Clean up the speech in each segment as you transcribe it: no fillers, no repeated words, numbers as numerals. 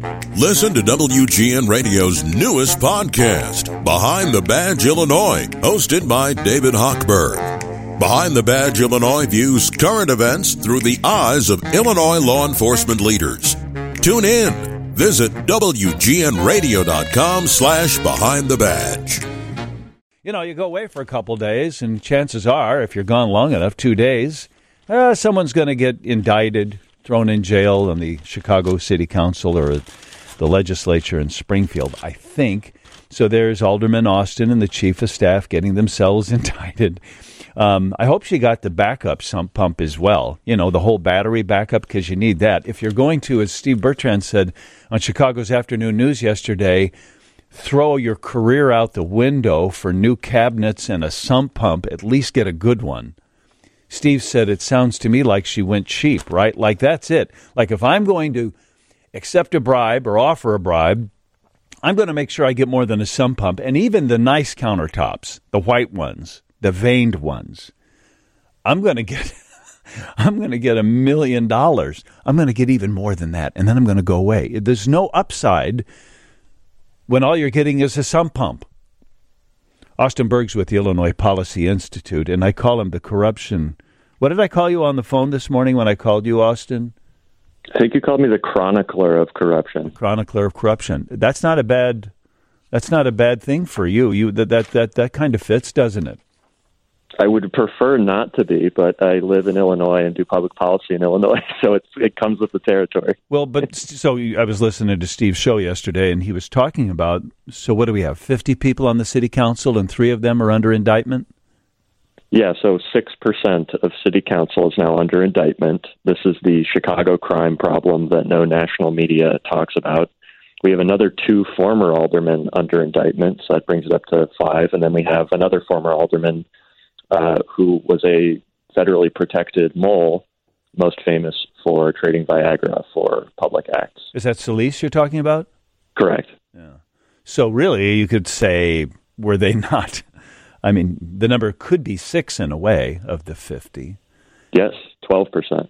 Listen to WGN Radio's newest podcast, Behind the Badge Illinois, hosted by David Hochberg. Behind the Badge Illinois views current events through the eyes of Illinois law enforcement leaders. Tune in. Visit WGNradio.com/Behind the Badge. You know, you go away for a couple days, and chances are, if you're gone long enough, 2 days, someone's going to get indicted, thrown in jail on the Chicago City Council or the legislature in Springfield, I think. So there's Alderman Austin and the chief of staff getting themselves indicted. I hope she got the backup sump pump as well, you know, the whole battery backup, because you need that. If you're going to, as Steve Bertrand said on Chicago's Afternoon News yesterday, throw your career out the window for new cabinets and a sump pump, at least get a good one. Steve said it sounds to me like she went cheap, right? Like that's it. Like if I'm going to accept a bribe or offer a bribe, I'm going to make sure I get more than a sump pump. And even the nice countertops, the white ones, the veined ones, I'm going to get $1 million. I'm going to get even more than that, and then I'm going to go away. There's no upside when all you're getting is a sump pump. Austin Berg's with the Illinois Policy Institute, and I call him the corruption. What did I call you on the phone this morning when I called you, Austin? I think you called me the chronicler of corruption. Chronicler of corruption. That's not a bad thing for you. That kind of fits, doesn't it? I would prefer not to be, but I live in Illinois and do public policy in Illinois, so it comes with the territory. Well, but so I was listening to Steve's show yesterday, and he was talking about, so what do we have, 50 people on the city council, and 3 of them are under indictment? Yeah, so 6% of city council is now under indictment. This is the Chicago crime problem that no national media talks about. We have another 2 former aldermen under indictment, so that brings it up to 5, and then we have another former alderman who was a federally protected mole, most famous for trading Viagra for public acts. Is that Solis you're talking about? Correct. Yeah. So really, you could say, were they not? I mean, the number could be 6 in a way of the 50. Yes, 12%.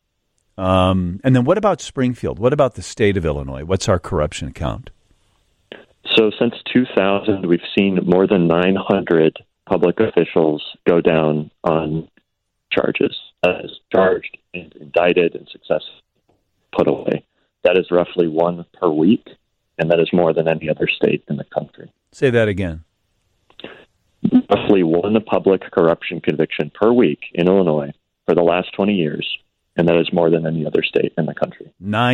And then what about Springfield? What about the state of Illinois? What's our corruption count? So since 2000, we've seen more than 900 public officials go down on charges, as charged and indicted and successfully put away. That is roughly 1 per week, and that is more than any other state in the country. Say that again. Roughly 1 public corruption conviction per week in Illinois for the last 20 years, and that is more than any other state in the country.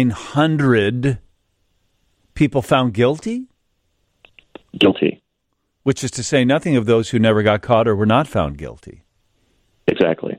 900 people found guilty? Guilty. Which is to say nothing of those who never got caught or were not found guilty. Exactly.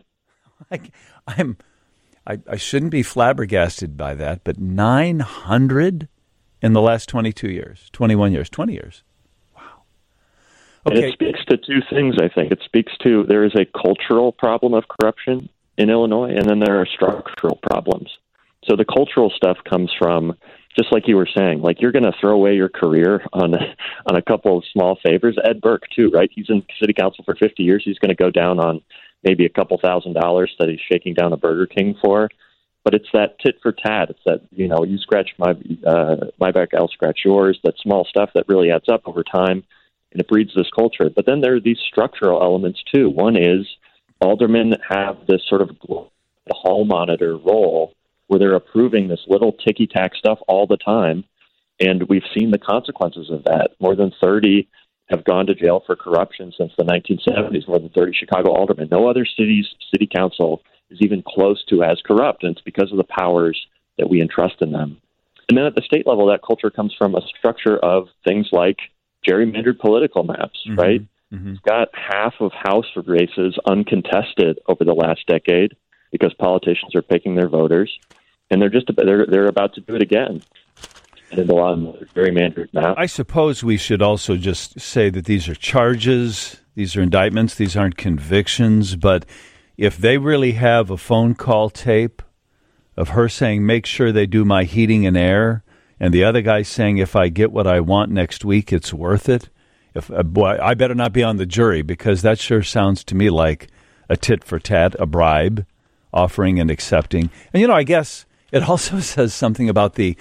I shouldn't be flabbergasted by that, but 900 in the last 22 years, 21 years, 20 years. Wow. Okay. And it speaks to 2 things, I think. It speaks to there is a cultural problem of corruption in Illinois, and then there are structural problems. So the cultural stuff comes from, just like you were saying, like you're going to throw away your career on a couple of small favors. Ed Burke, too, right? He's in city council for 50 years. He's going to go down on maybe a couple $1,000s that he's shaking down a Burger King for. But it's that tit for tat. It's that, you know, you scratch my back, I'll scratch yours. That small stuff that really adds up over time, and it breeds this culture. But then there are these structural elements, too. One is aldermen have this sort of hall monitor role where they're approving this little ticky-tack stuff all the time, and we've seen the consequences of that. More than 30 have gone to jail for corruption since the 1970s, more than 30 Chicago aldermen. No other city council is even close to as corrupt, and it's because of the powers that we entrust in them. And then at the state level, that culture comes from a structure of things like gerrymandered political maps, right? Mm-hmm. It's got half of House races uncontested over the last decade because politicians are picking their voters, and they're about to do it again. And a lot of gerrymandered maps. I suppose we should also just say that these are charges, these are indictments, these aren't convictions, but if they really have a phone call tape of her saying, make sure they do my heating and air, and the other guy saying, if I get what I want next week, it's worth it, boy, I better not be on the jury, because that sure sounds to me like a tit for tat, a bribe, offering and accepting. And, you know, I guess it also says something about the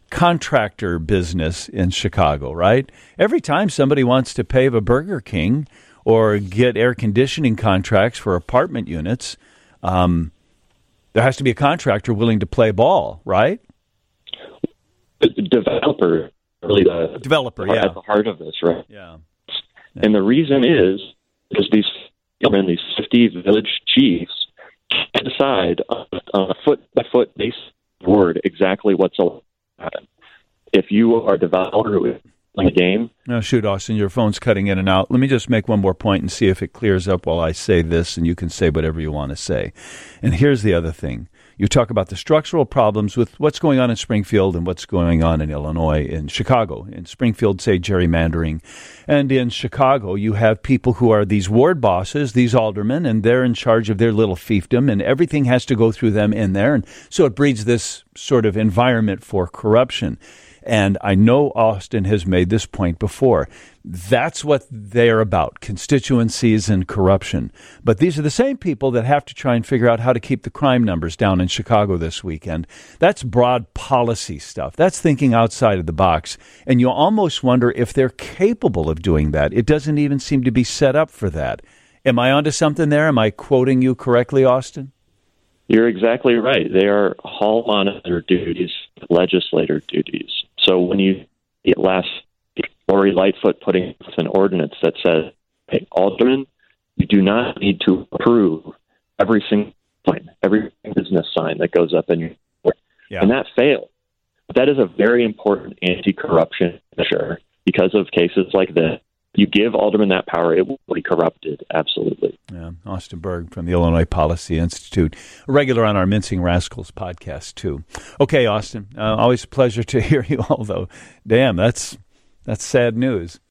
contractor business in Chicago, right? Every time somebody wants to pave a Burger King or get air conditioning contracts for apartment units, there has to be a contractor willing to play ball, right? The developer, really at the heart of this, right? Yeah. And the reason is these 50 village chiefs can decide on a foot-by-foot basis word exactly what's allowed to happen. If you are a developer who is playing a game... No, shoot, Austin, your phone's cutting in and out. Let me just make one more point and see if it clears up while I say this, and you can say whatever you want to say. And here's the other thing. You talk about the structural problems with what's going on in Springfield and what's going on in Illinois, in Chicago. In Springfield, say, gerrymandering. And in Chicago, you have people who are these ward bosses, these aldermen, and they're in charge of their little fiefdom, and everything has to go through them in there. And so it breeds this sort of environment for corruption. And I know Austin has made this point before. That's what they're about, constituencies and corruption. But these are the same people that have to try and figure out how to keep the crime numbers down in Chicago this weekend. That's broad policy stuff. That's thinking outside of the box. And you almost wonder if they're capable of doing that. It doesn't even seem to be set up for that. Am I onto something there? Am I quoting you correctly, Austin? You're exactly right. They are hall monitor duties, legislator duties. So when you get last Lori Lightfoot putting an ordinance that says, hey, aldermen, you do not need to approve every single sign, every business sign that goes up in your court. Yeah. And that failed. But that is a very important anti-corruption measure because of cases like this. You give aldermen that power, it will be corrupted, absolutely. Yeah, Austin Berg from the Illinois Policy Institute, a regular on our Mincing Rascals podcast, too. Okay, Austin, always a pleasure to hear you, although, damn, that's sad news.